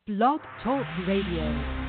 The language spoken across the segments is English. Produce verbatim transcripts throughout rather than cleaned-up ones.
Blog Talk Radio.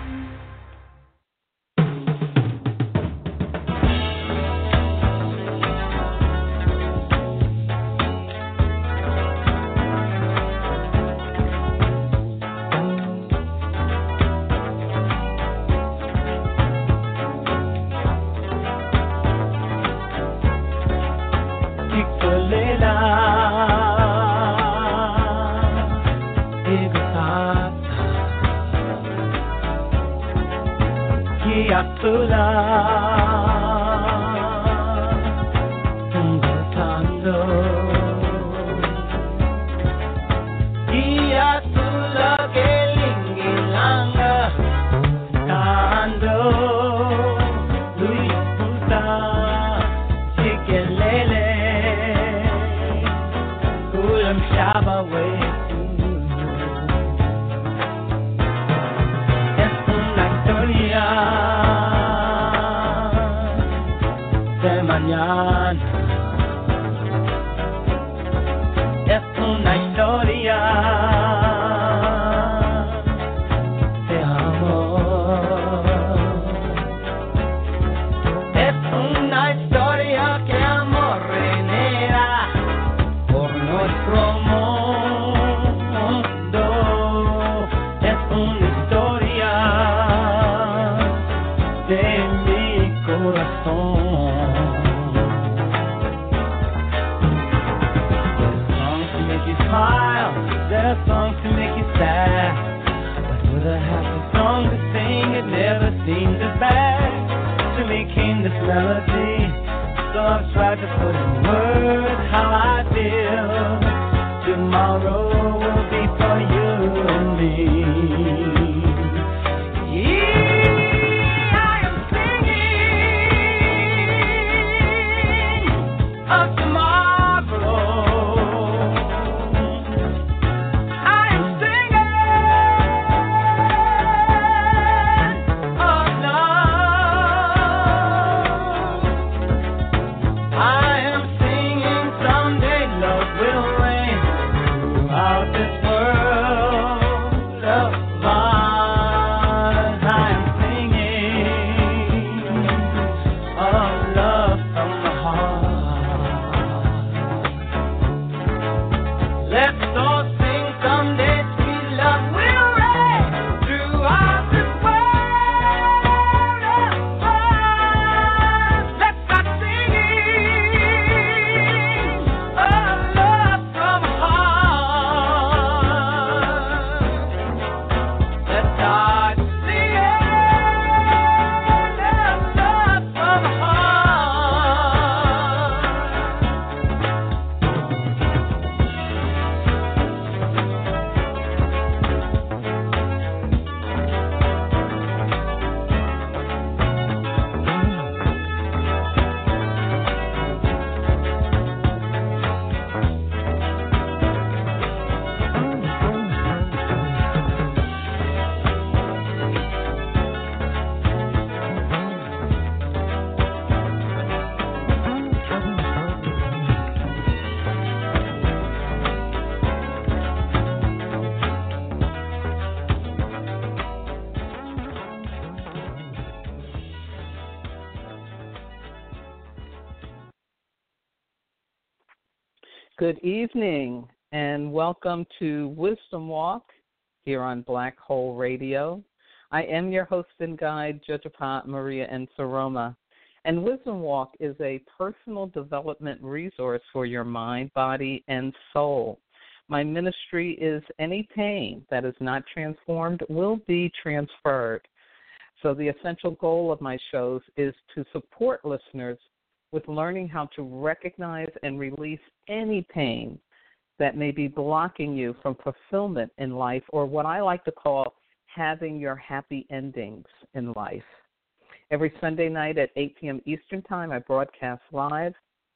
Good evening and welcome to Wisdom Walk here on Black Hole Radio. I am your host and guide, Jojapa Maria Nsoroma, and Wisdom Walk is a personal development resource for your mind, body, and soul. My ministry is any pain that is not transformed will be transferred. So the essential goal of my shows is to support listeners with learning how to recognize and release any pain that may be blocking you from fulfillment in life, or what I like to call having your happy endings in life. Every Sunday night at eight p.m. Eastern Time, I broadcast live,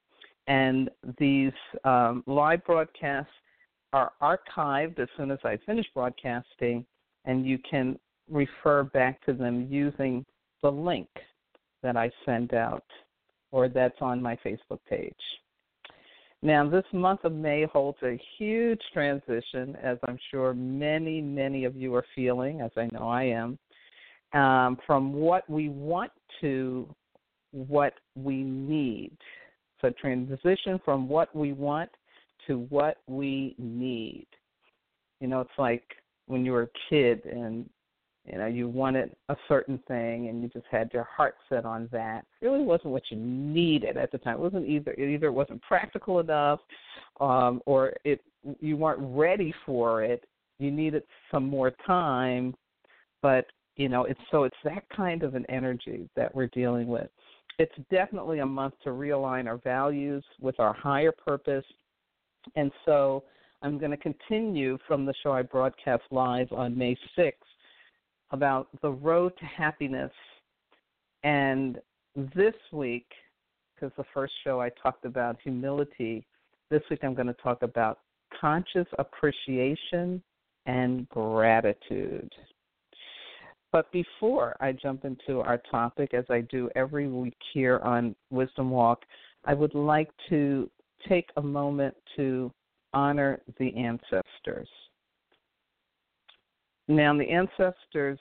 and these um, live broadcasts are archived as soon as I finish broadcasting, and you can refer back to them using the link that I send out or that's on my Facebook page. Now, this month of May holds a huge transition, as I'm sure many, many of you are feeling, as I know I am, um, from what we want to what we need. So transition from what we want to what we need. You know, it's like when you were a kid and, you know, you wanted a certain thing and you just had your heart set on that. It really wasn't what you needed at the time. It wasn't either either it wasn't practical enough, um, or it you weren't ready for it. You needed some more time, but you know, it's so it's that kind of an energy that we're dealing with. It's definitely a month to realign our values with our higher purpose. And so I'm going to continue from the show I broadcast live on May sixth about the road to happiness. And this week, because the first show I talked about humility, this week I'm going to talk about conscious appreciation and gratitude. But before I jump into our topic, as I do every week here on Wisdom Walk, I would like to take a moment to honor the ancestors. Now, the ancestors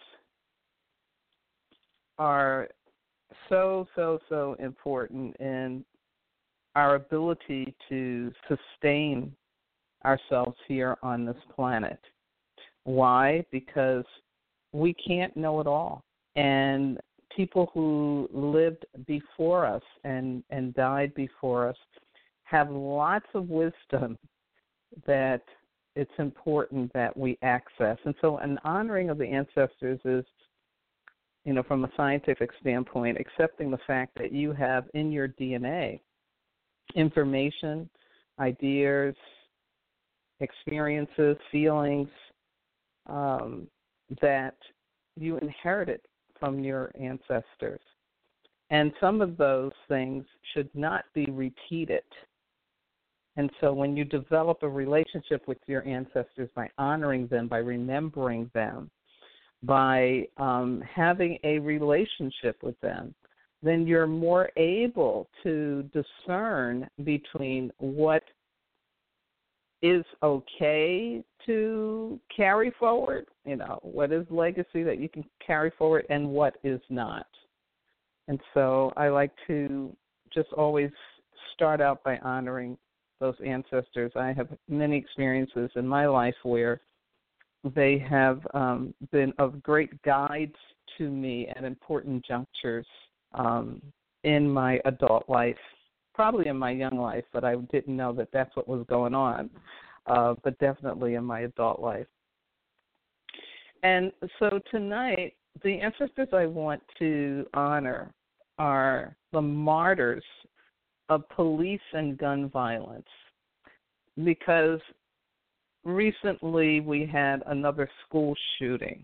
are so, so, so important in our ability to sustain ourselves here on this planet. Why? Because we can't know it all. And people who lived before us and, and died before us have lots of wisdom that it's important that we access. And so an honoring of the ancestors is, you know, from a scientific standpoint, accepting the fact that you have in your D N A information, ideas, experiences, feelings, um, that you inherited from your ancestors. And some of those things should not be repeated. And so when you develop a relationship with your ancestors by honoring them, by remembering them, by um, having a relationship with them, then you're more able to discern between what is okay to carry forward, you know, what is legacy that you can carry forward and what is not. And so I like to just always start out by honoring those ancestors. I have many experiences in my life where they have um, been of great guides to me at important junctures um, in my adult life. Probably in my young life, but I didn't know that that's what was going on, uh, but definitely in my adult life. And so tonight, the ancestors I want to honor are the martyrs of police and gun violence, because recently we had another school shooting.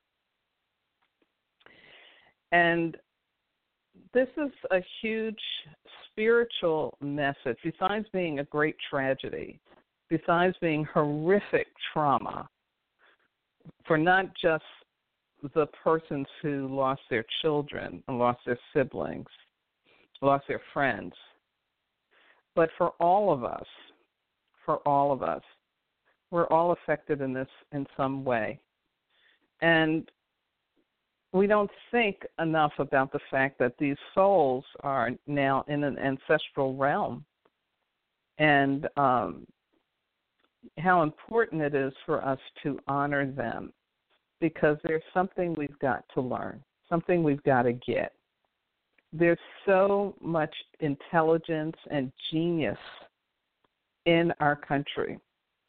And this is a huge spiritual message, besides being a great tragedy, besides being horrific trauma for not just the persons who lost their children, lost their siblings, lost their friends, but for all of us, for all of us. We're all affected in this in some way. And we don't think enough about the fact that these souls are now in an ancestral realm, and um, how important it is for us to honor them, because there's something we've got to learn, something we've got to get. There's so much intelligence and genius in our country.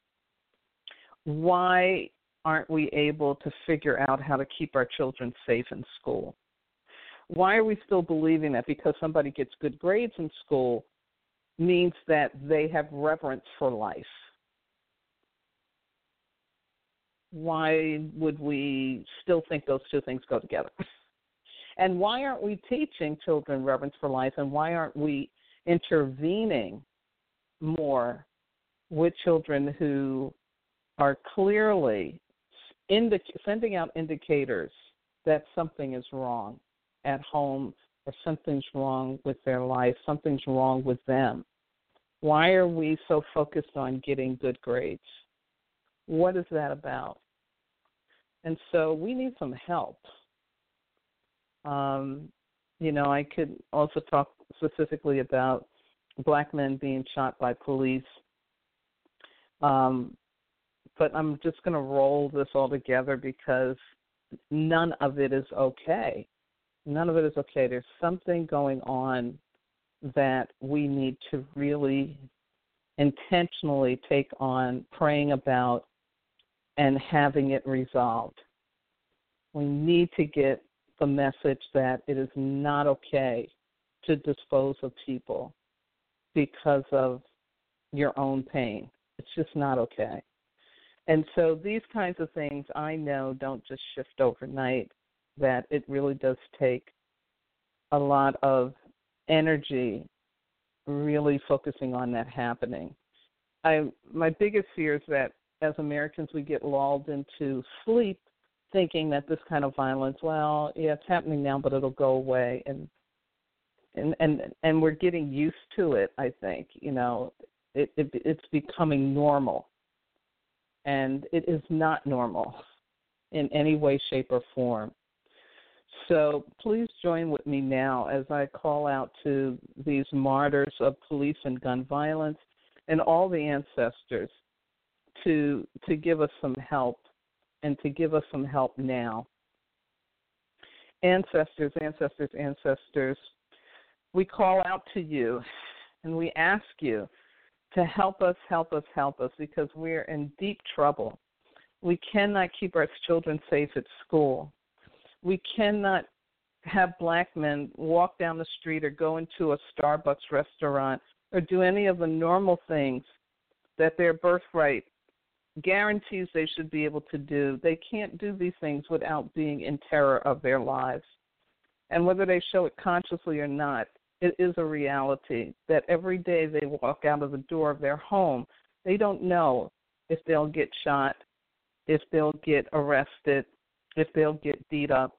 Why aren't we able to figure out how to keep our children safe in school? Why are we still believing that because somebody gets good grades in school means that they have reverence for life? Why would we still think those two things go together? And why aren't we teaching children reverence for life, and why aren't we intervening more with children who are clearly indic- sending out indicators that something is wrong at home, or something's wrong with their life, something's wrong with them? Why are we so focused on getting good grades? What is that about? And so we need some help. Um, you know, I could also talk specifically about black men being shot by police. Um, but I'm just going to roll this all together because none of it is okay. None of it is okay. There's something going on that we need to really intentionally take on praying about and having it resolved. We need to get the message that it is not okay to dispose of people because of your own pain. It's just not okay. And so these kinds of things I know don't just shift overnight, that it really does take a lot of energy really focusing on that happening. I my biggest fear is that as Americans we get lulled into sleep thinking that this kind of violence, well, yeah, it's happening now, but it'll go away, and and and, and we're getting used to it, I think. You know, it, it it's becoming normal. And it is not normal in any way, shape, or form. So please join with me now as I call out to these martyrs of police and gun violence and all the ancestors to to give us some help and to give us some help now. Ancestors, ancestors, ancestors, we call out to you and we ask you to help us, help us, help us, because we're in deep trouble. We cannot keep our children safe at school. We cannot have black men walk down the street or go into a Starbucks restaurant or do any of the normal things that their birthright guarantees they should be able to do. They can't do these things without being in terror of their lives. And whether they show it consciously or not, it is a reality that every day they walk out of the door of their home, they don't know if they'll get shot, if they'll get arrested, if they'll get beat up.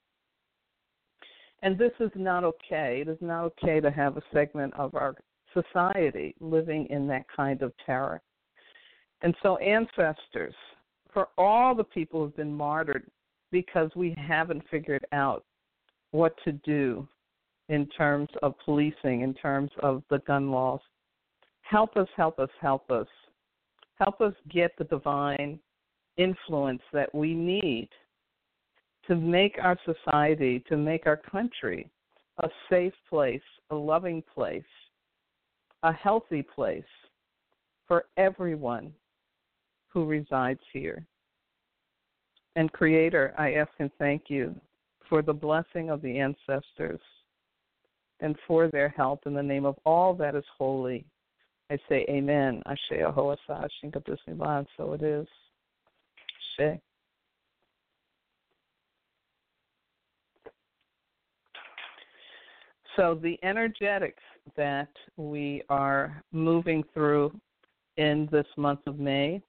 And this is not okay. It is not okay to have a segment of our society living in that kind of terror. And so ancestors, for all the people who have been martyred because we haven't figured out what to do in terms of policing, in terms of the gun laws. Help us, help us, help us. Help us get the divine influence that we need to make our society, to make our country a safe place, a loving place, a healthy place for everyone who resides here. And Creator, I ask and thank you for the blessing of the ancestors and for their help in the name of all that is holy. I say amen. Ashe Ahoasa, Shinka Bismillah, so it is. Ashe. So the energetics that we are moving through in this month of May,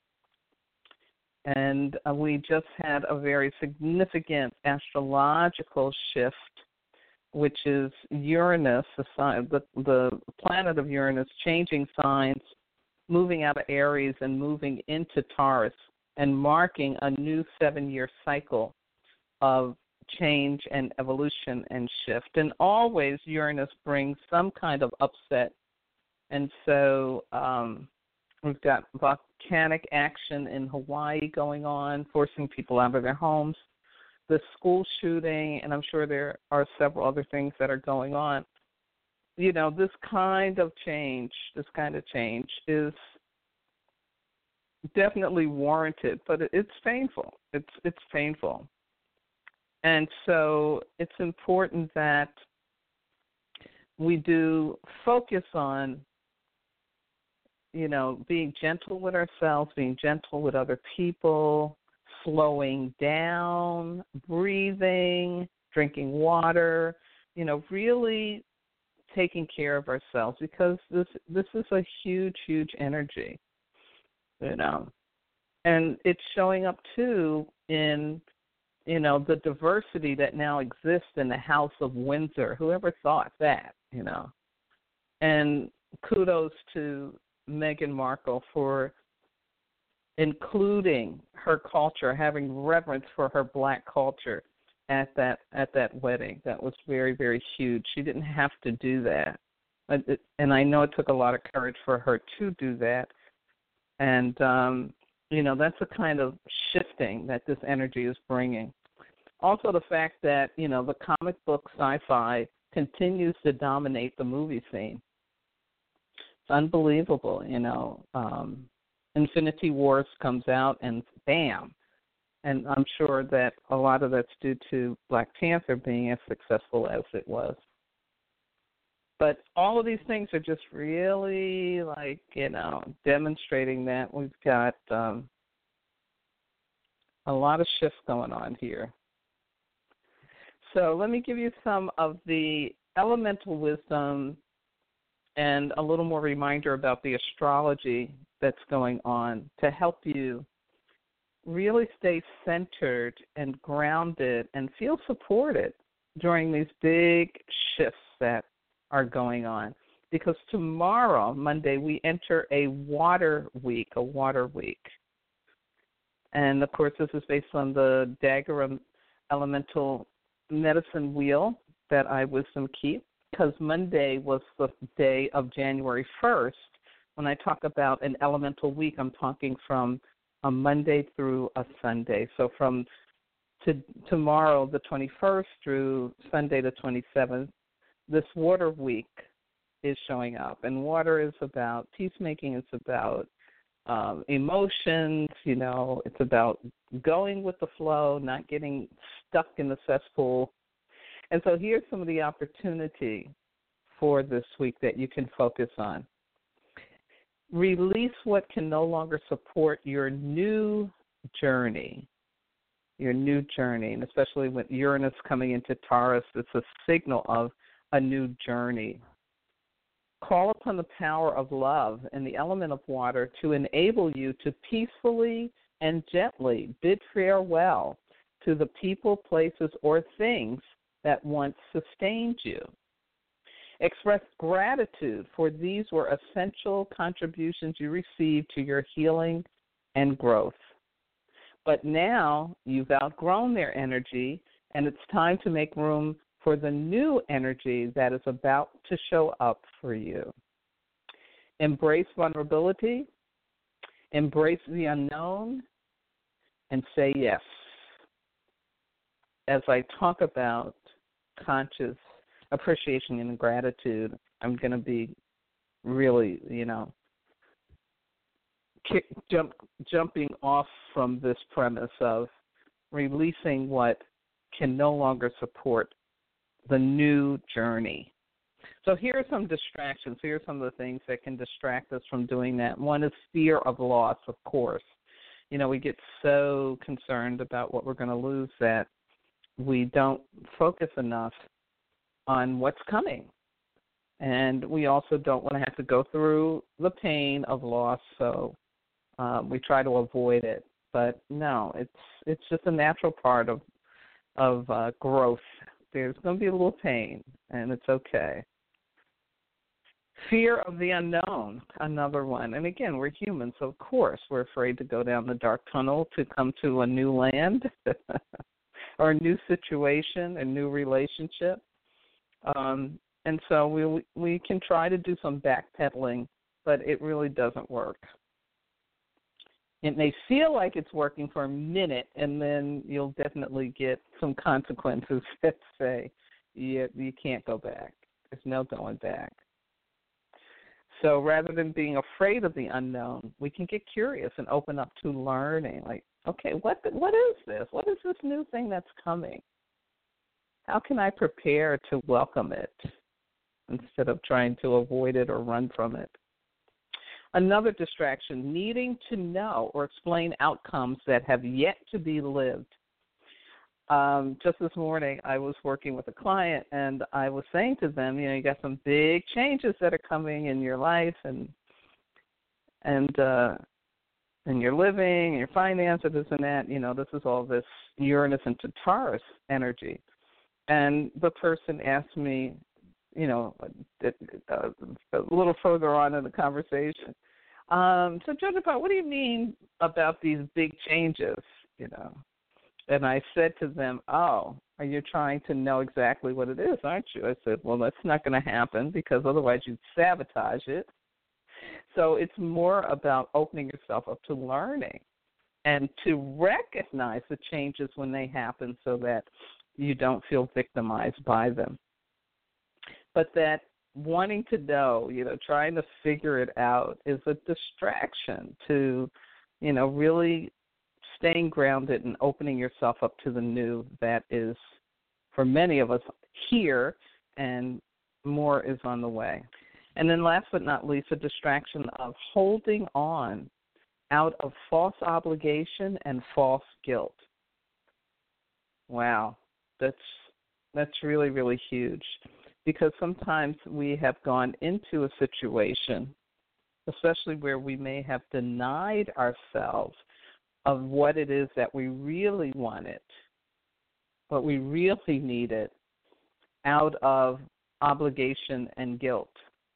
and uh, we just had a very significant astrological shift, which is Uranus, the, sign, the, the planet of Uranus, changing signs, moving out of Aries and moving into Taurus, and marking a new seven-year cycle of change and evolution and shift. And always Uranus brings some kind of upset. And so um, we've got volcanic action in Hawaii going on, forcing people out of their homes. The school shooting, and I'm sure there are several other things that are going on. You know, this kind of change, this kind of change is definitely warranted, but it's painful. It's it's painful. And so it's important that we do focus on, you know, being gentle with ourselves, being gentle with other people, slowing down, breathing, drinking water, you know, really taking care of ourselves, because this this is a huge, huge energy, you know. And it's showing up, too, in, you know, the diversity that now exists in the House of Windsor. Whoever thought that, you know. And kudos to Meghan Markle for including her culture, having reverence for her black culture at that at that wedding. That was very, very huge. She didn't have to do that. And I know it took a lot of courage for her to do that. And, um, you know, that's the kind of shifting that this energy is bringing. Also the fact that, you know, the comic book sci-fi continues to dominate the movie scene. It's unbelievable, you know. Um, Infinity Wars comes out and bam. And I'm sure that a lot of that's due to Black Panther being as successful as it was. But all of these things are just really, like, you know, demonstrating that we've got um, a lot of shifts going on here. So let me give you some of the elemental wisdom and a little more reminder about the astrology that's going on to help you really stay centered and grounded and feel supported during these big shifts that are going on. Because tomorrow, Monday, we enter a water week, a water week. And, of course, this is based on the Dagara elemental medicine wheel that I wisdom keep, because Monday was the day of January first. When I talk about an elemental week, I'm talking from a Monday through a Sunday. So from to tomorrow, the twenty-first, through Sunday, the twenty-seventh, this water week is showing up. And water is about peacemaking. It's about um, emotions. You know, it's about going with the flow, not getting stuck in the cesspool. And so here's some of the opportunity for this week that you can focus on. Release what can no longer support your new journey, your new journey, and especially with Uranus coming into Taurus, it's a signal of a new journey. Call upon the power of love and the element of water to enable you to peacefully and gently bid farewell to the people, places, or things that once sustained you. Express gratitude, for these were essential contributions you received to your healing and growth. But now you've outgrown their energy, and it's time to make room for the new energy that is about to show up for you. Embrace vulnerability, embrace the unknown, and say yes. As I talk about conscious appreciation and gratitude, I'm going to be really, you know, kick, jump, jumping off from this premise of releasing what can no longer support the new journey. So here are some distractions. Here are some of the things that can distract us from doing that. One is fear of loss, of course. You know, we get so concerned about what we're going to lose that we don't focus enough on what's coming. And we also don't want to have to go through the pain of loss, so um, we try to avoid it. But no, it's it's just a natural part of of uh, growth. There's going to be a little pain, and it's okay. Fear of the unknown, another one. And again, we're human, so of course we're afraid to go down the dark tunnel to come to a new land or a new situation, a new relationship. Um, and so we we can try to do some backpedaling, but it really doesn't work. It may feel like it's working for a minute, and then you'll definitely get some consequences that say you, you can't go back. There's no going back. So rather than being afraid of the unknown, we can get curious and open up to learning. Like, okay, what what is this? What is this new thing that's coming? How can I prepare to welcome it instead of trying to avoid it or run from it? Another distraction, needing to know or explain outcomes that have yet to be lived. Um, just this morning, I was working with a client, and I was saying to them, you know, you got some big changes that are coming in your life and and uh, in your living, your finances, this and that. You know, this is all this Uranus into Taurus energy. And the person asked me, you know, a, a, a little further on in the conversation. Um, so, Joseph, what do you mean about these big changes, you know? And I said to them, oh, are you trying to know exactly what it is, aren't you? I said, well, that's not going to happen because otherwise you'd sabotage it. So it's more about opening yourself up to learning and to recognize the changes when they happen so that you don't feel victimized by them. But that wanting to know, you know, trying to figure it out is a distraction to, you know, really staying grounded and opening yourself up to the new that is, for many of us, here, and more is on the way. And then last but not least, a distraction of holding on out of false obligation and false guilt. Wow, that's that's really, really huge, because sometimes we have gone into a situation, especially where we may have denied ourselves of what it is that we really wanted, what we really needed, out of obligation and guilt.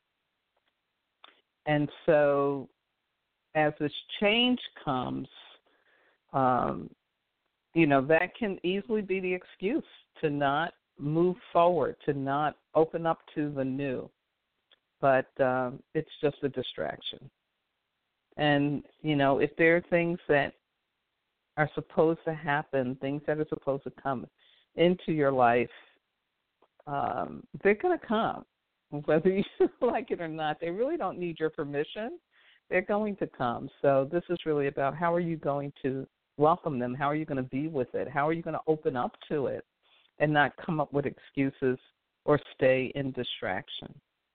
And so as this change comes, um, you know, that can easily be the excuse to not move forward, to not open up to the new. But um, it's just a distraction. And, you know, if there are things that are supposed to happen, things that are supposed to come into your life, um, they're going to come, whether you like it or not. They really don't need your permission. They're going to come. So this is really about how are you going to welcome them? How are you going to be with it? How are you going to open up to it and not come up with excuses or stay in distraction?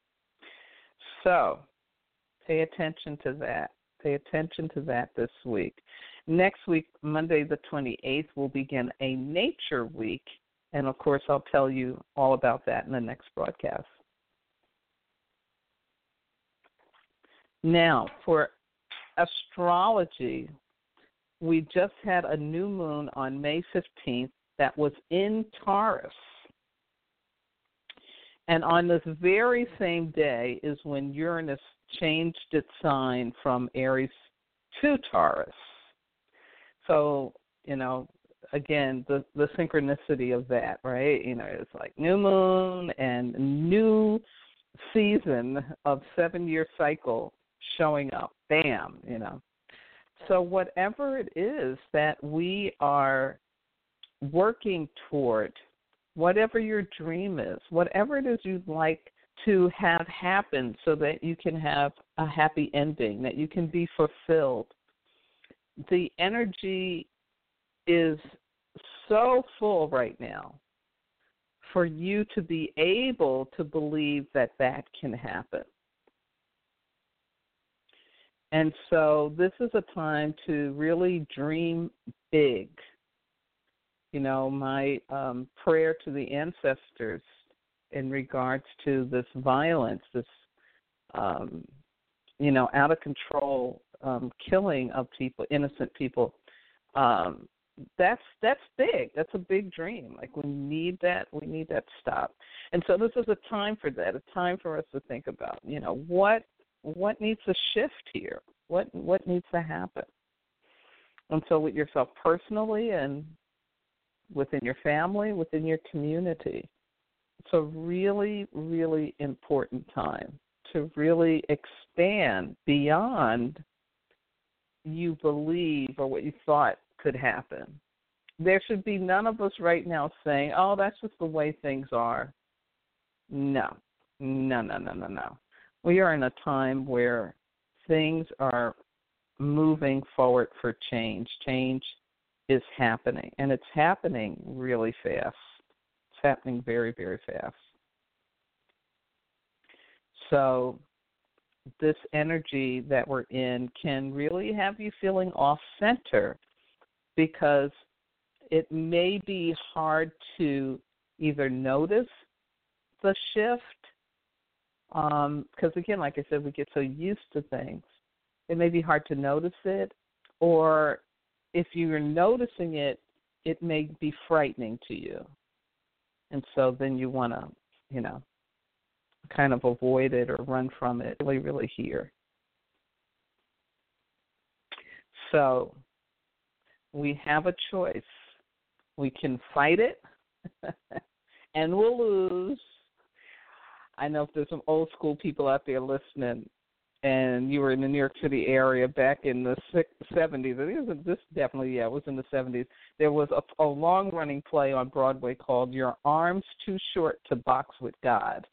So pay attention to that. Pay attention to that this week. Next week, Monday the twenty-eighth, we'll begin a nature week. And, of course, I'll tell you all about that in the next broadcast. Now, for astrology, we just had a new moon on May fifteenth that was in Taurus. And on this very same day is when Uranus changed its sign from Aries to Taurus. So, you know, again, the, the synchronicity of that, right? You know, it's like new moon and new season of seven-year cycle showing up. Bam, you know. So whatever it is that we are working toward, whatever your dream is, whatever it is you'd like to have happen so that you can have a happy ending, that you can be fulfilled, the energy is so full right now for you to be able to believe that that can happen. And so this is a time to really dream big. You know, my um, prayer to the ancestors in regards to this violence, this, um, you know, out of control um, killing of people, innocent people, um, that's that's big. That's a big dream. Like we need that. We need that to stop. And so this is a time for that. A time for us to think about, you know, what what needs to shift here. What what needs to happen. And so with yourself personally and within your family, within your community, it's a really, really important time to really expand beyond you believe or what you thought could happen. There should be none of us right now saying, oh, that's just the way things are. No, no, no, no, no, no. We are in a time where things are moving forward for change. Change is happening, and it's happening really fast. It's happening very, very fast. So this energy that we're in can really have you feeling off-center because it may be hard to either notice the shift, um, because, again, like I said, we get so used to things. It may be hard to notice it, or if you're noticing it, it may be frightening to you. And so then you want to, you know, kind of avoid it or run from it, really, really here. So we have a choice. We can fight it, and we'll lose. I know if there's some old school people out there listening, and you were in the New York City area back in the seventies. I think it was this definitely, yeah, it was in the seventies. There was a, a long-running play on Broadway called "Your Arms Too Short to Box with God,"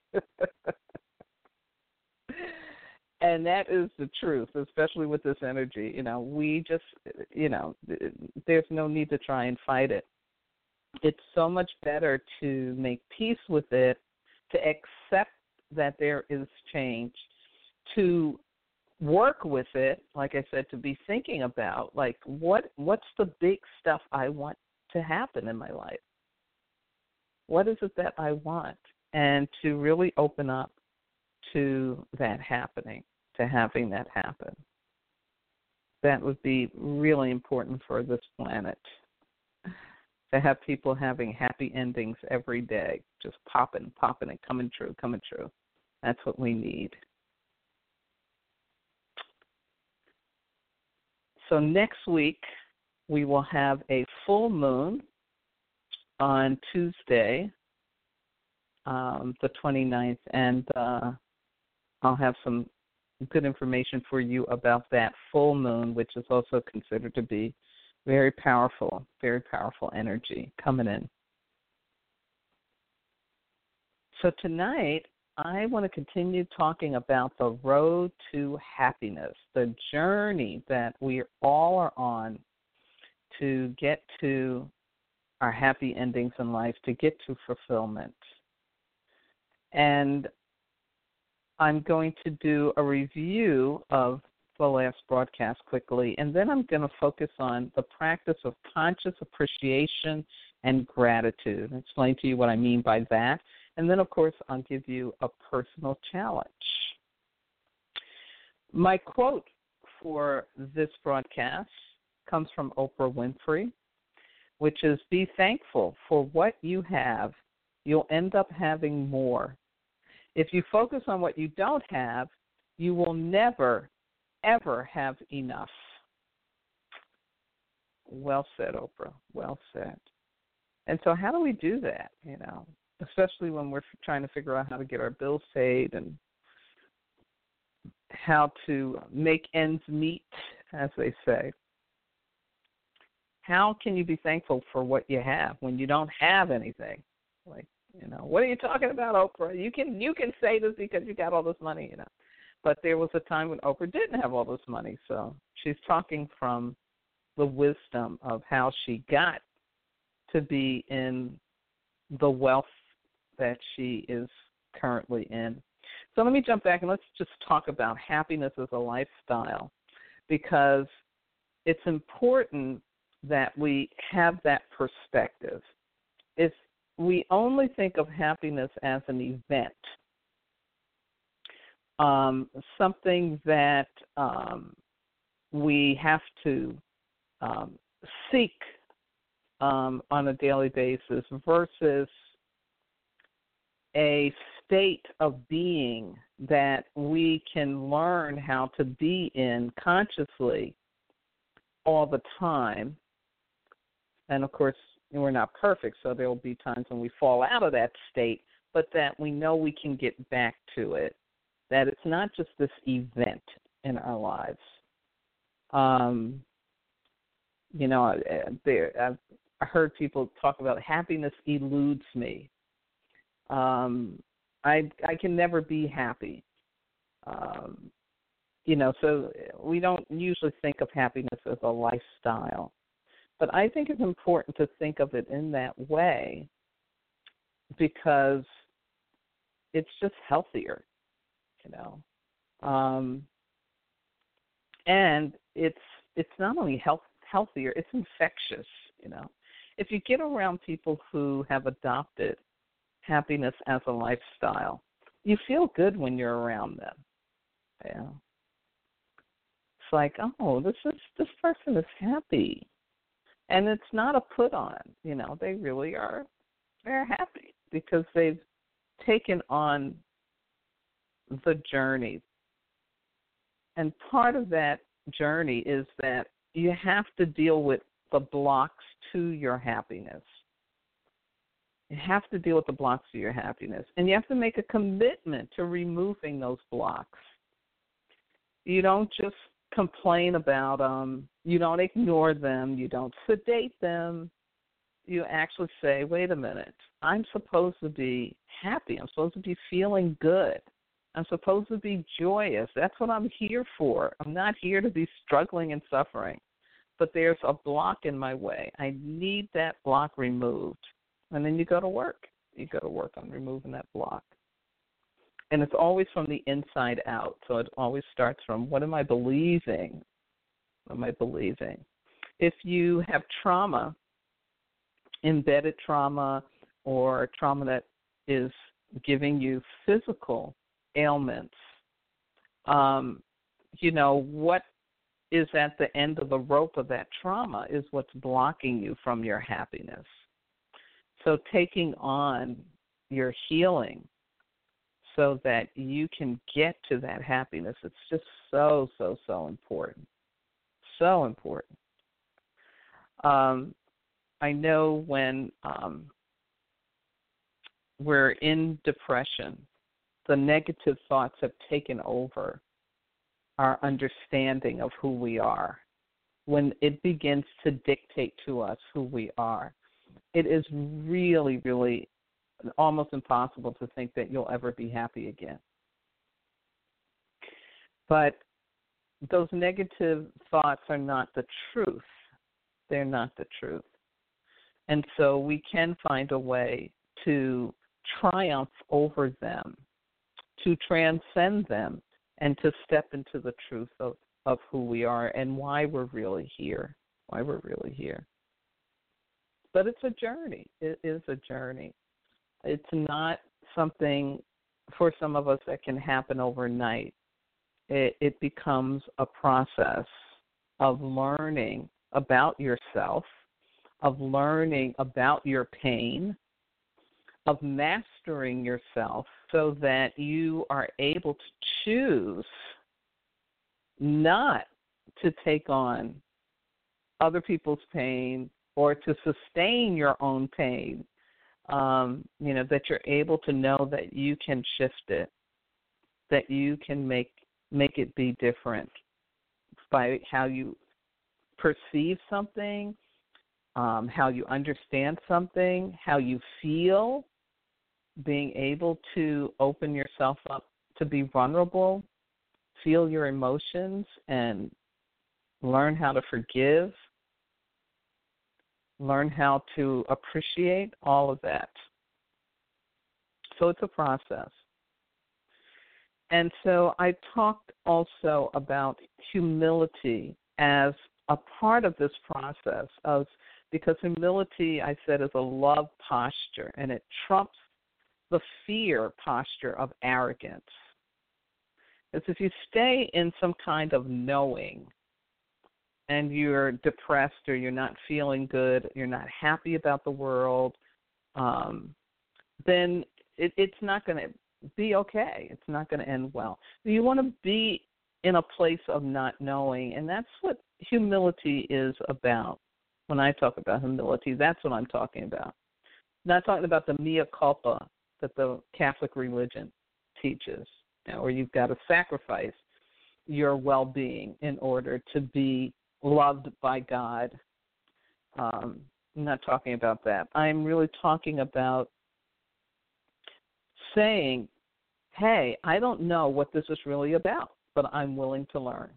and that is the truth, especially with this energy. You know, we just, you know, there's no need to try and fight it. It's so much better to make peace with it, to accept that there is change, to work with it, like I said, to be thinking about, like, what what's the big stuff I want to happen in my life? What is it that I want? And to really open up to that happening, to having that happen. That would be really important for this planet, to have people having happy endings every day, just popping, popping, and coming true, coming true. That's what we need. So next week, we will have a full moon on Tuesday, um, the twenty-ninth, and uh, I'll have some good information for you about that full moon, which is also considered to be very powerful, very powerful energy coming in. So tonight, I want to continue talking about the road to happiness, the journey that we all are on to get to our happy endings in life, to get to fulfillment. And I'm going to do a review of the last broadcast quickly, and then I'm going to focus on the practice of conscious appreciation and gratitude, and explain to you what I mean by that. And then, of course, I'll give you a personal challenge. My quote for this broadcast comes from Oprah Winfrey, which is, "Be thankful for what you have. You'll end up having more. If you focus on what you don't have, you will never, ever have enough." Well said, Oprah. Well said. And so how do we do that, you know, especially when we're trying to figure out how to get our bills paid and how to make ends meet, as they say? How can you be thankful for what you have when you don't have anything? Like, you know, what are you talking about, Oprah? You can you can say this because you got all this money, you know. But there was a time when Oprah didn't have all this money, so she's talking from the wisdom of how she got to be in the wealth that she is currently in. So let me jump back and let's just talk about happiness as a lifestyle, because it's important that we have that perspective. If we only think of happiness as an event, um, something that um, we have to um, seek um, on a daily basis versus a state of being that we can learn how to be in consciously all the time. And, of course, we're not perfect, so there will be times when we fall out of that state, but that we know we can get back to it, that it's not just this event in our lives. Um, you know, there, I've I heard people talk about happiness eludes me. Um, I I can never be happy. Um, you know, so we don't usually think of happiness as a lifestyle. But I think it's important to think of it in that way because it's just healthier, you know. Um, and it's it's not only health, healthier, it's infectious, you know. If you get around people who have adopted happiness as a lifestyle, you feel good when you're around them. Yeah. It's like, oh, this is this person is happy. And it's not a put on, you know, they really are they're happy because they've taken on the journey. And part of that journey is that you have to deal with the blocks to your happiness. You have to deal with the blocks to your happiness. And you have to make a commitment to removing those blocks. You don't just complain about them. You don't ignore them. You don't sedate them. You actually say, wait a minute, I'm supposed to be happy. I'm supposed to be feeling good. I'm supposed to be joyous. That's what I'm here for. I'm not here to be struggling and suffering. But there's a block in my way. I need that block removed. And then you go to work. You go to work on removing that block. And it's always from the inside out. So it always starts from, what am I believing? What am I believing? If you have trauma, embedded trauma, or trauma that is giving you physical ailments, um, you know, what is at the end of the rope of that trauma is what's blocking you from your happiness. So taking on your healing so that you can get to that happiness, it's just so, so, so important. So important. Um, I know when um, we're in depression, the negative thoughts have taken over our understanding of who we are. When it begins to dictate to us who we are, it is really, really almost impossible to think that you'll ever be happy again. But those negative thoughts are not the truth. They're not the truth. And so we can find a way to triumph over them, to transcend them, and to step into the truth of, of who we are and why we're really here, why we're really here. But it's a journey. It is a journey. It's not something for some of us that can happen overnight. It, it becomes a process of learning about yourself, of learning about your pain, of mastering yourself so that you are able to choose not to take on other people's pain or to sustain your own pain, um, you know, that you're able to know that you can shift it, that you can make make it be different by how you perceive something, um, how you understand something, how you feel, being able to open yourself up to be vulnerable, feel your emotions, and learn how to forgive, learn how to appreciate all of that. So it's a process. And so I talked also about humility as a part of this process of, because humility, I said, is a love posture, and it trumps the fear posture of arrogance. Because if you stay in some kind of knowing and you're depressed or you're not feeling good, you're not happy about the world, um, then it, it's not going to be okay. It's not going to end well. You want to be in a place of not knowing, and that's what humility is about. When I talk about humility, that's what I'm talking about. I'm not talking about the mea culpa that the Catholic religion teaches, you know, where you've got to sacrifice your well-being in order to be loved by God. Um, I'm not talking about that. I'm really talking about saying, hey, I don't know what this is really about, but I'm willing to learn.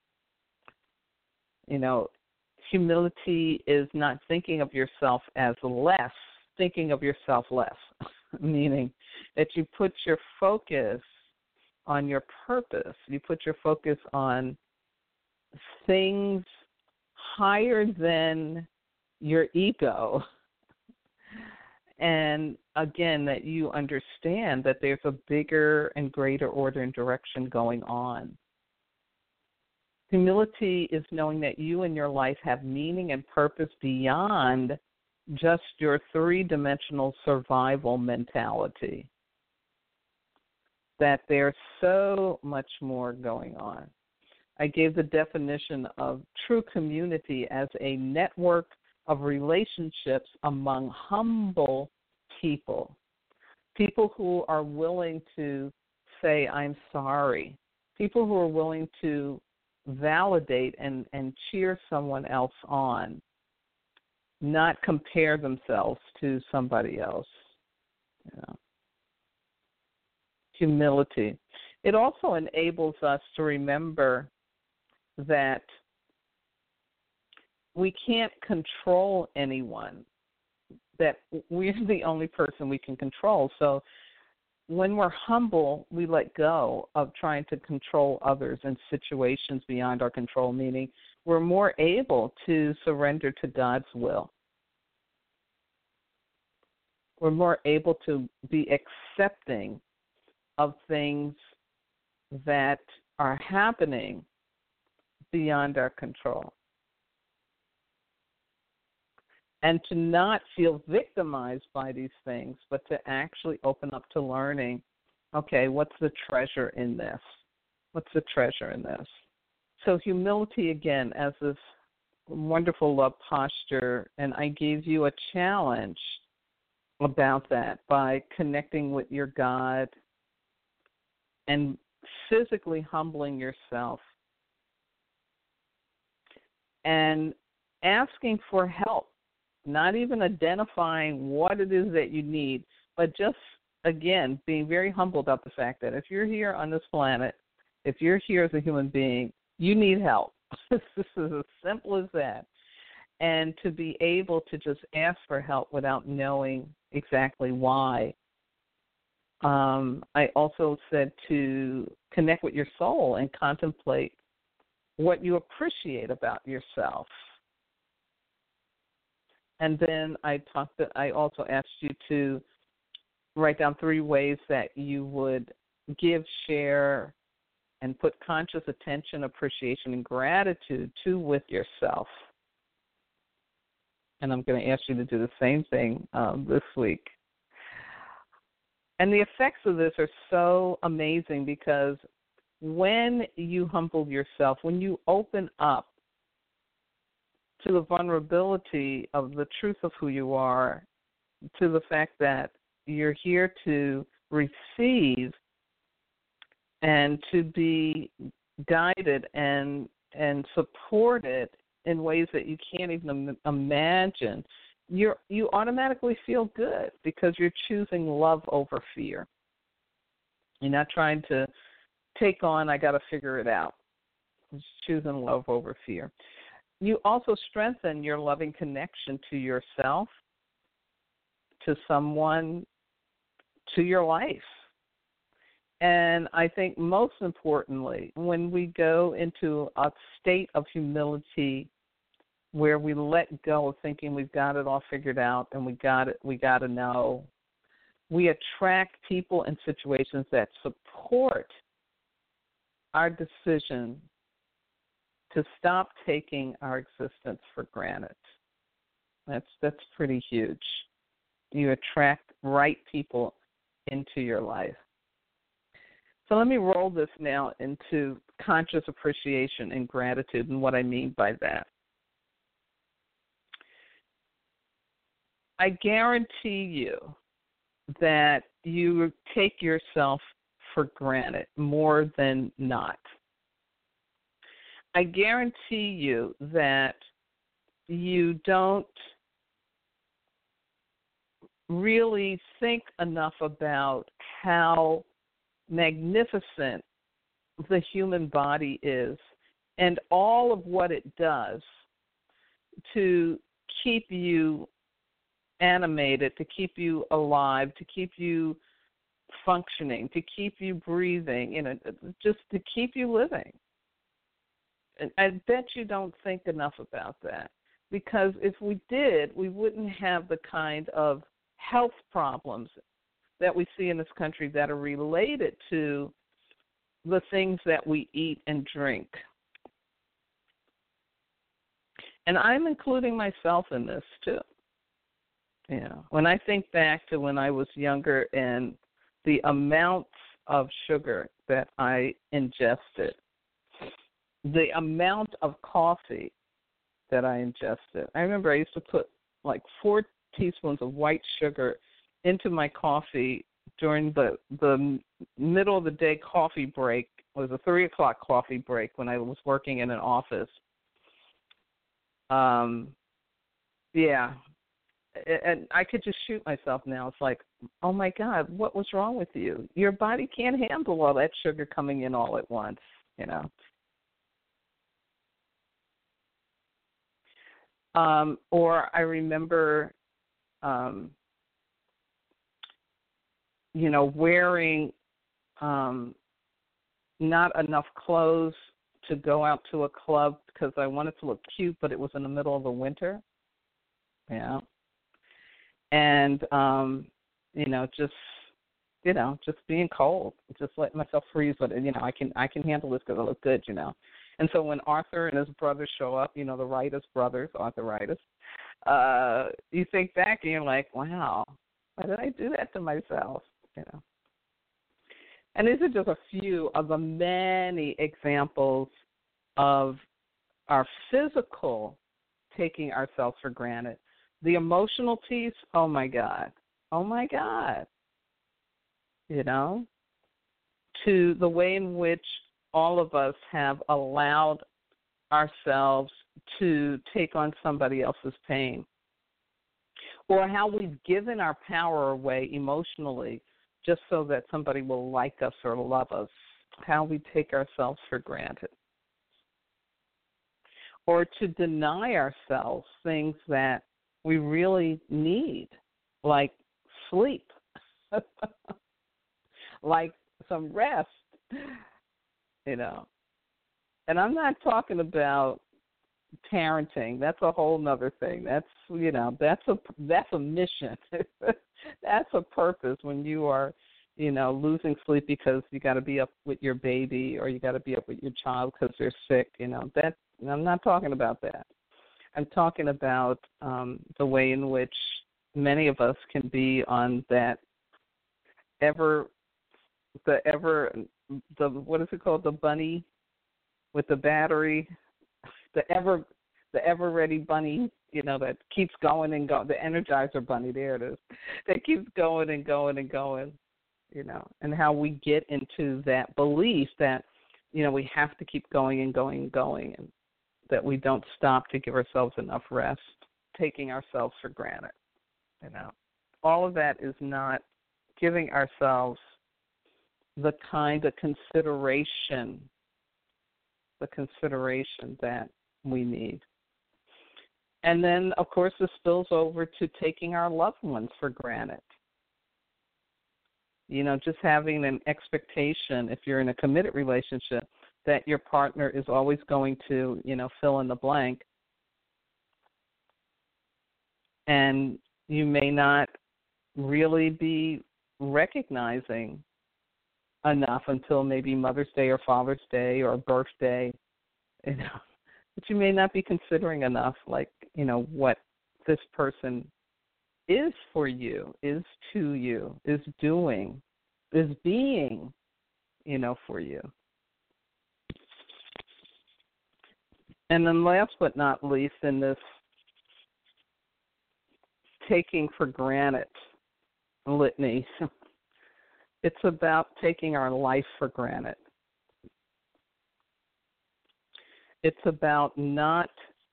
You know, humility is not thinking of yourself as less, thinking of yourself less, meaning that you put your focus on your purpose. You put your focus on things higher than your ego. And again, that you understand that there's a bigger and greater order and direction going on. Humility is knowing that you and your life have meaning and purpose beyond just your three-dimensional survival mentality. that there's so much more going on. I gave the definition of true community as a network of relationships among humble people, people who are willing to say, I'm sorry, people who are willing to validate and, and cheer someone else on, not compare themselves to somebody else. You know. Humility. It also enables us to remember that we can't control anyone, that we're the only person we can control. So when we're humble, we let go of trying to control others in situations beyond our control, meaning we're more able to surrender to God's will. We're more able to be accepting of things that are happening beyond our control. And to not feel victimized by these things, but to actually open up to learning, okay, what's the treasure in this? What's the treasure in this? So humility, again, as this wonderful love posture, and I gave you a challenge about that by connecting with your God and physically humbling yourself and asking for help, not even identifying what it is that you need, but just, again, being very humble about the fact that if you're here on this planet, if you're here as a human being, you need help. This is as simple as that. And to be able to just ask for help without knowing exactly why. Um, I also said to connect with your soul and contemplate what you appreciate about yourself. And then I talked. I also asked you to write down three ways that you would give, share, and put conscious attention, appreciation, and gratitude to with yourself. And I'm going to ask you to do the same thing um, this week. And the effects of this are so amazing because when you humble yourself, when you open up to the vulnerability of the truth of who you are, to the fact that you're here to receive and to be guided and and supported in ways that you can't even imagine, you're, you automatically feel good because you're choosing love over fear. You're not trying to take on, I got to figure it out. You're choosing love over fear. You also strengthen your loving connection to yourself, to someone, to your life. And I think most importantly, when we go into a state of humility where we let go of thinking we've got it all figured out and we got it, we got to know, we attract people and situations that support our decision to stop taking our existence for granted. That's that's pretty huge. You attract right people into your life. So let me roll this now into conscious appreciation and gratitude and what I mean by that. I guarantee you that you take yourself for granted more than not. I guarantee you that you don't really think enough about how magnificent the human body is and all of what it does to keep you animated, to keep you alive, to keep you functioning, to keep you breathing, you know, just to keep you living. And I bet you don't think enough about that, because if we did, we wouldn't have the kind of health problems that we see in this country that are related to the things that we eat and drink. And I'm including myself in this too. You know, when I think back to when I was younger and the amounts of sugar that I ingested, the amount of coffee that I ingested. I remember I used to put like four teaspoons of white sugar into my coffee during the the middle of the day coffee break. It was a three o'clock coffee break when I was working in an office. Um, yeah, and I could just shoot myself now. It's like, oh my God, what was wrong with you? Your body can't handle all that sugar coming in all at once, you know. Um, or I remember, um, you know, wearing um, not enough clothes to go out to a club because I wanted to look cute, but it was in the middle of the winter. Yeah. And, um, you know, just, you know, just being cold, just letting myself freeze. But, you know, I can I can handle this because I look good, you know. And so when Arthur and his brothers show up, you know, the Wrightus brothers, arthritis, uh, you think back and you're like, wow, why did I do that to myself, you know? And these are just a few of the many examples of our physical taking ourselves for granted. The emotional piece, oh, my God. Oh, my God. You know, to the way in which all of us have allowed ourselves to take on somebody else's pain, or how we've given our power away emotionally just so that somebody will like us or love us, how we take ourselves for granted, or to deny ourselves things that we really need, like sleep, like some rest, you know. And I'm not talking about parenting. That's a whole nother thing. That's, you know, that's a that's a mission. That's a purpose when you are, you know, losing sleep because you got to be up with your baby or you got to be up with your child because they're sick. You know, that I'm not talking about that. I'm talking about um, the way in which many of us can be on that ever, the ever, the what is it called, the bunny with the battery, the ever, the ever ready bunny, you know, that keeps going and going. The Energizer bunny, there it is, that keeps going and going and going, you know, and how we get into that belief that, you know, we have to keep going and going and going, and that we don't stop to give ourselves enough rest, taking ourselves for granted, you know. All of that is not giving ourselves the kind of consideration, the consideration that we need. And then, of course, this spills over to taking our loved ones for granted. You know, just having an expectation, if you're in a committed relationship, that your partner is always going to, you know, fill in the blank. And you may not really be recognizing enough until maybe Mother's Day or Father's Day or birthday, you know, but you may not be considering enough, like, you know, what this person is for you, is to you, is doing, is being, you know, for you. And then last but not least in this taking for granted litany, it's about taking our life for granted. It's about not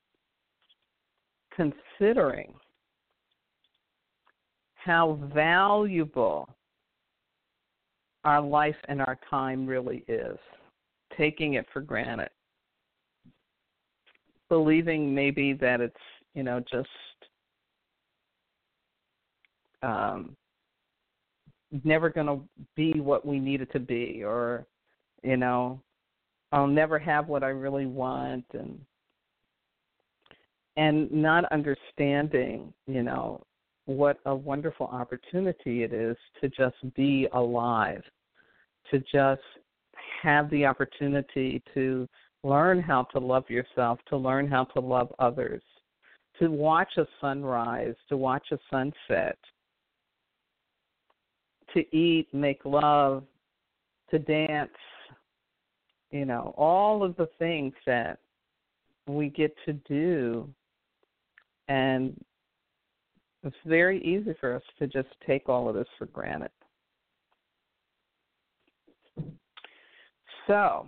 considering how valuable our life and our time really is, taking it for granted, believing maybe that it's, you know, just um, never going to be what we need it to be, or, you know, I'll never have what I really want, and and not understanding, you know, what a wonderful opportunity it is to just be alive, to just have the opportunity to learn how to love yourself, to learn how to love others, to watch a sunrise, to watch a sunset, to eat, make love, to dance, you know, all of the things that we get to do. And it's very easy for us to just take all of this for granted. So,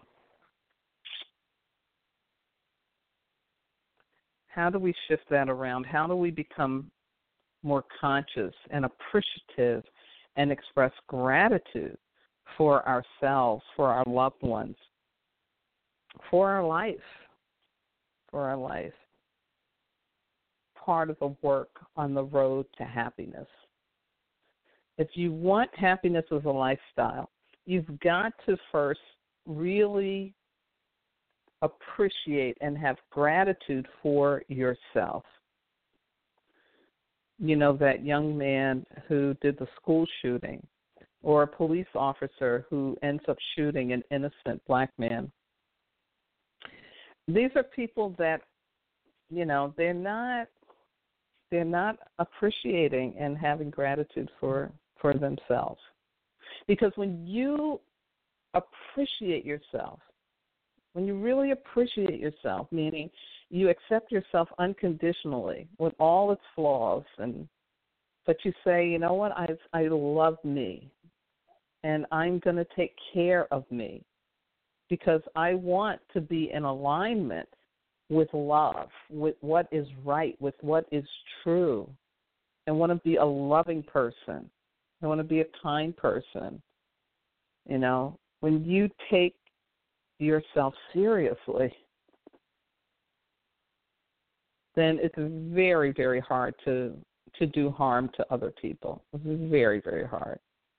how do we shift that around? How do we become more conscious and appreciative and express gratitude for ourselves, for our loved ones, for our life, for our life? Part of the work on the road to happiness. If you want happiness as a lifestyle, you've got to first really appreciate and have gratitude for yourself. You know, that young man who did the school shooting, or a police officer who ends up shooting an innocent black man. These are people that, you know, they're not they're not appreciating and having gratitude for, for themselves. Because when you appreciate yourself, when you really appreciate yourself, meaning you accept yourself unconditionally with all its flaws, and but you say, you know what, I I love me, and I'm going to take care of me because I want to be in alignment with love, with what is right, with what is true. I want to be a loving person. I want to be a kind person. You know, when you take yourself seriously, then it's very, very hard to to do harm to other people. It's very, very hard.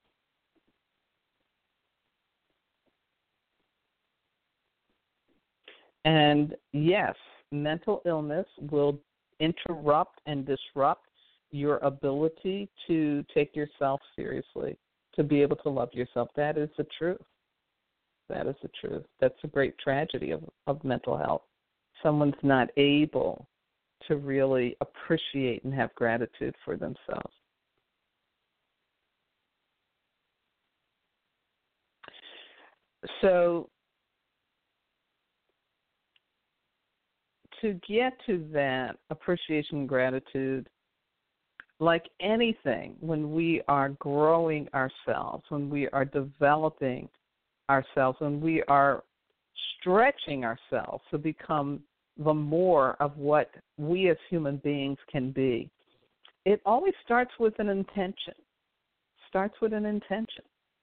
And yes, mental illness will interrupt and disrupt your ability to take yourself seriously, to be able to love yourself. That is the truth. That is the truth. That's a great tragedy of, of mental health. Someone's not able to really appreciate and have gratitude for themselves. So to get to that appreciation and gratitude, like anything, when we are growing ourselves, when we are developing ourselves, when we are stretching ourselves to become the more of what we as human beings can be, it always starts with an intention. Starts with an intention.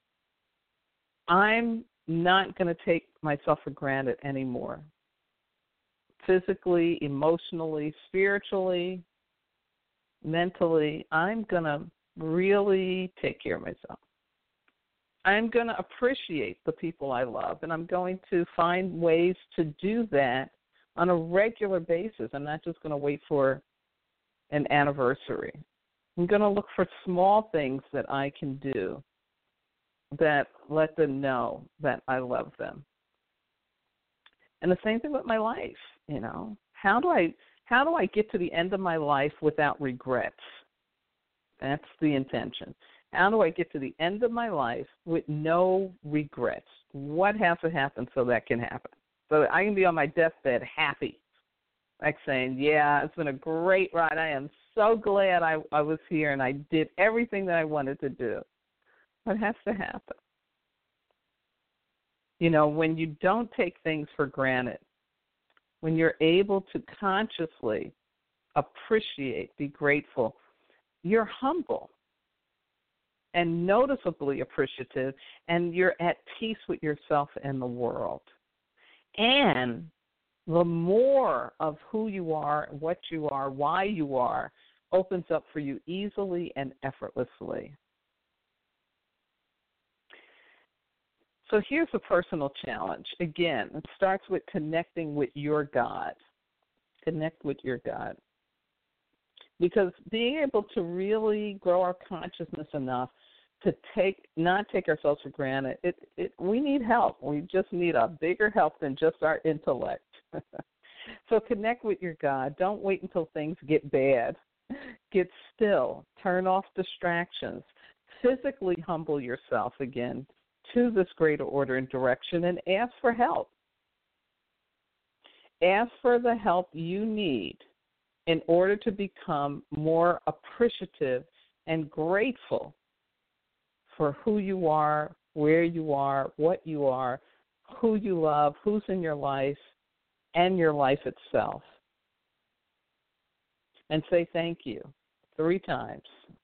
I'm not going to take myself for granted anymore. Physically, emotionally, spiritually, mentally, I'm going to really take care of myself. I'm going to appreciate the people I love, and I'm going to find ways to do that on a regular basis. I'm not just going to wait for an anniversary. I'm going to look for small things that I can do that let them know that I love them. And the same thing with my life, you know. How do I how do I get to the end of my life without regrets? That's the intention. How do I get to the end of my life with no regrets? What has to happen so that can happen? So that I can be on my deathbed happy, like saying, yeah, it's been a great ride. I am so glad I, I was here and I did everything that I wanted to do. What has to happen? You know, when you don't take things for granted, when you're able to consciously appreciate, be grateful, you're humble and noticeably appreciative, and you're at peace with yourself and the world. And the more of who you are, what you are, why you are, opens up for you easily and effortlessly. So here's a personal challenge. Again, it starts with connecting with your God. Connect with your God. Because being able to really grow our consciousness enough to take not take ourselves for granted, it, it we need help. We just need a bigger help than just our intellect. So connect with your God. Don't wait until things get bad. Get still. Turn off distractions. Physically humble yourself again. to this greater order and direction and ask for help. Ask for the help you need in order to become more appreciative and grateful for who you are, where you are, what you are, who you love, who's in your life, and your life itself. And say thank you three times.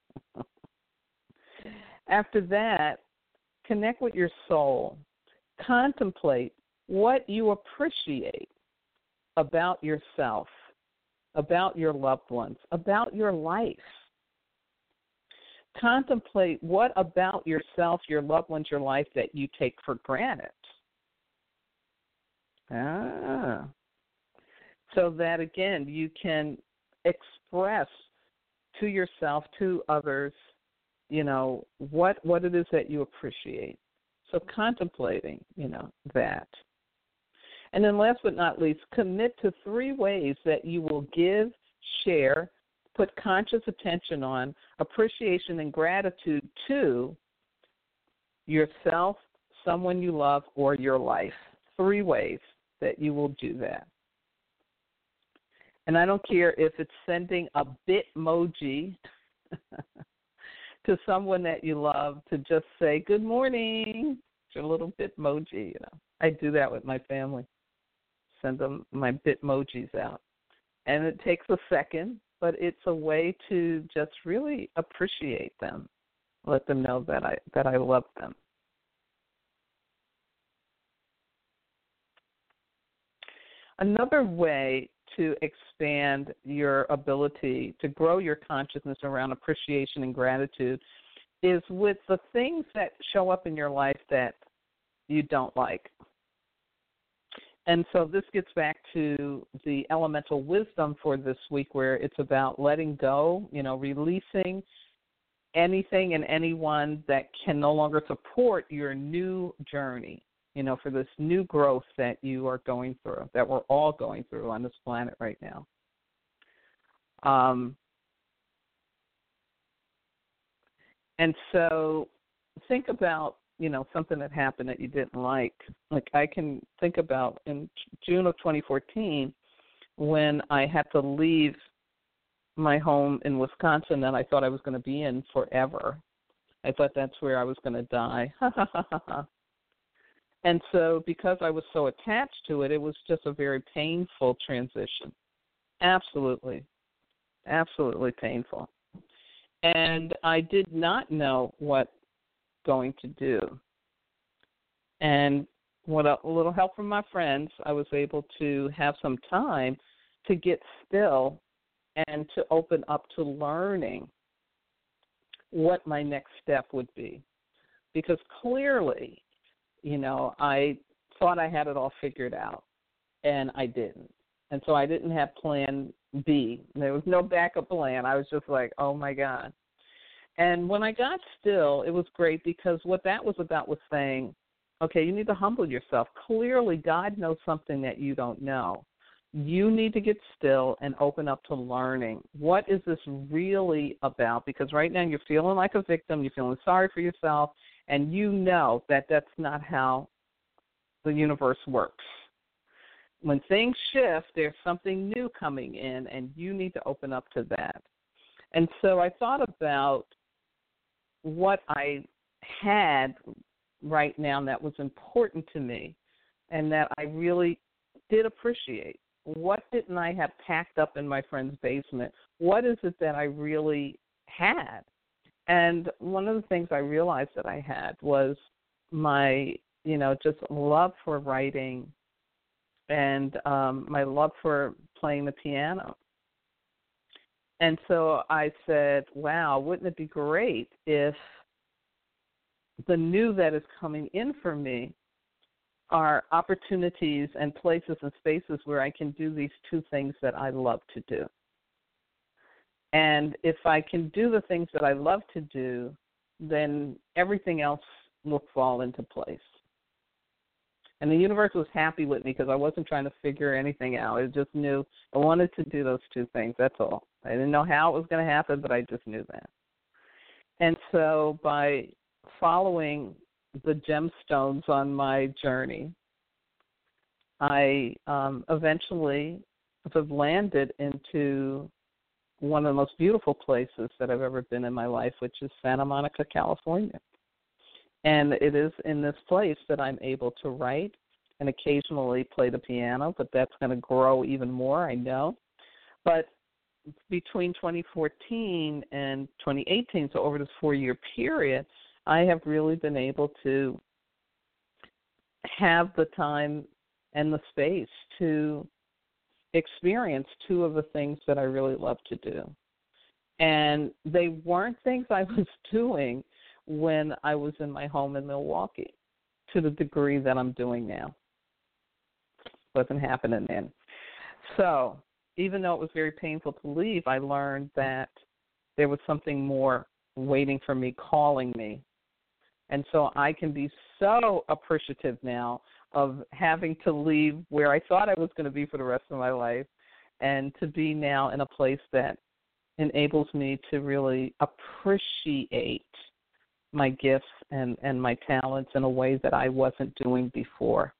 After that, connect with your soul. Contemplate what you appreciate about yourself, about your loved ones, about your life. Contemplate what about yourself, your loved ones, your life that you take for granted. Ah. So that, again, you can express to yourself, to others, you know, what what it is that you appreciate. So contemplating, you know, that. And then last but not least, commit to three ways that you will give, share, put conscious attention on, appreciation and gratitude to yourself, someone you love, or your life. Three ways that you will do that. And I don't care if it's sending a Bitmoji to someone that you love to just say, good morning, it's a little Bitmoji, you know. I do that with my family. Send them my Bitmojis out. And it takes a second, but it's a way to just really appreciate them, let them know that I that I love them. Another way to expand your ability to grow your consciousness around appreciation and gratitude is with the things that show up in your life that you don't like. And so this gets back to the elemental wisdom for this week, where it's about letting go, you know, releasing anything and anyone that can no longer support your new journey, you know, for this new growth that you are going through, that we're all going through on this planet right now. Um, and so think about, you know, something that happened that you didn't like. Like I can think about in June of twenty fourteen when I had to leave my home in Wisconsin that I thought I was going to be in forever. I thought that's where I was going to die. And so because I was so attached to it, it was just a very painful transition. Absolutely. Absolutely painful. And I did not know what going to do. And with a little help from my friends, I was able to have some time to get still and to open up to learning what my next step would be. Because clearly, you know, I thought I had it all figured out, and I didn't. And so I didn't have plan B. There was no backup plan. I was just like, oh, my God. And when I got still, it was great because what that was about was saying, okay, you need to humble yourself. Clearly, God knows something that you don't know. You need to get still and open up to learning. What is this really about? Because right now you're feeling like a victim. You're feeling sorry for yourself. And you know that that's not how the universe works. When things shift, there's something new coming in, and you need to open up to that. And so I thought about what I had right now that was important to me and that I really did appreciate. What didn't I have packed up in my friend's basement? What is it that I really had? And one of the things I realized that I had was my, you know, just love for writing and um, my love for playing the piano. And so I said, wow, wouldn't it be great if the new that is coming in for me are opportunities and places and spaces where I can do these two things that I love to do. And if I can do the things that I love to do, then everything else will fall into place. And the universe was happy with me because I wasn't trying to figure anything out. I just knew I wanted to do those two things. That's all. I didn't know how it was going to happen, but I just knew that. And so by following the gemstones on my journey. I um, eventually have landed into one of the most beautiful places that I've ever been in my life, which is Santa Monica, California. And it is in this place that I'm able to write and occasionally play the piano, but that's going to grow even more, I know. But between twenty fourteen and twenty eighteen, so over this four-year period, I have really been able to have the time and the space to experience two of the things that I really love to do. And they weren't things I was doing when I was in my home in Milwaukee to the degree that I'm doing now. Wasn't happening then. So even though it was very painful to leave, I learned that there was something more waiting for me, calling me. And so I can be so appreciative now of having to leave where I thought I was going to be for the rest of my life and to be now in a place that enables me to really appreciate my gifts and, and my talents in a way that I wasn't doing before.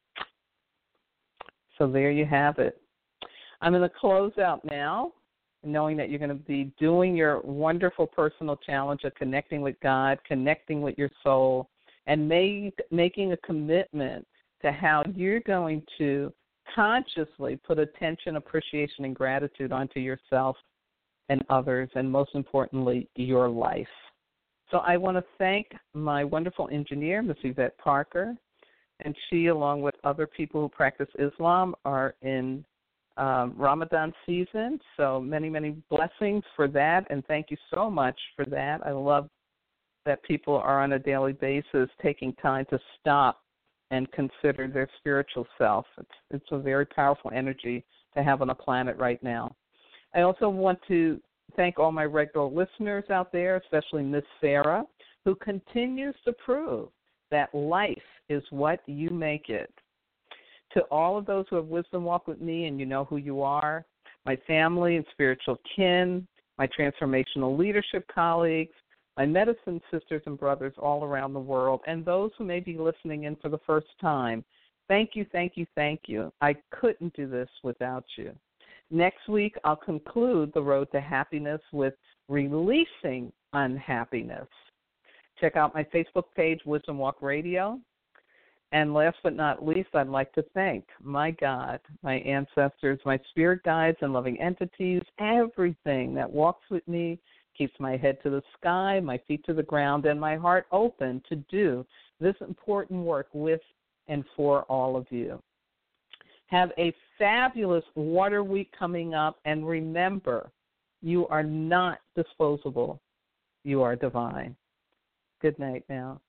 So there you have it. I'm going to close out now, knowing that you're going to be doing your wonderful personal challenge of connecting with God, connecting with your soul, and make, making a commitment to how you're going to consciously put attention, appreciation, and gratitude onto yourself and others, and most importantly, your life. So I want to thank my wonderful engineer, Miss Yvette Parker, and she, along with other people who practice Islam, are in um, Ramadan season. So many, many blessings for that, and thank you so much for that. I love that people are on a daily basis taking time to stop and consider their spiritual self. It's, it's a very powerful energy to have on the planet right now. I also want to thank all my regular listeners out there, especially Miss Sarah, who continues to prove that life is what you make it. To all of those who have wisdom walk with me, and you know who you are, my family and spiritual kin, my transformational leadership colleagues, my medicine sisters and brothers all around the world, and those who may be listening in for the first time, thank you, thank you, thank you. I couldn't do this without you. Next week, I'll conclude the road to happiness with releasing unhappiness. Check out my Facebook page, Wisdom Walk Radio. And last but not least, I'd like to thank my God, my ancestors, my spirit guides and loving entities, everything that walks with me, keeps my head to the sky, my feet to the ground, and my heart open to do this important work with and for all of you. Have a fabulous water week coming up, and remember, you are not disposable. You are divine. Good night now.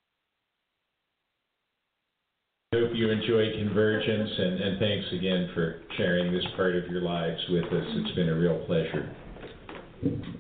I hope you enjoy Convergence, and, and thanks again for sharing this part of your lives with us. It's been a real pleasure.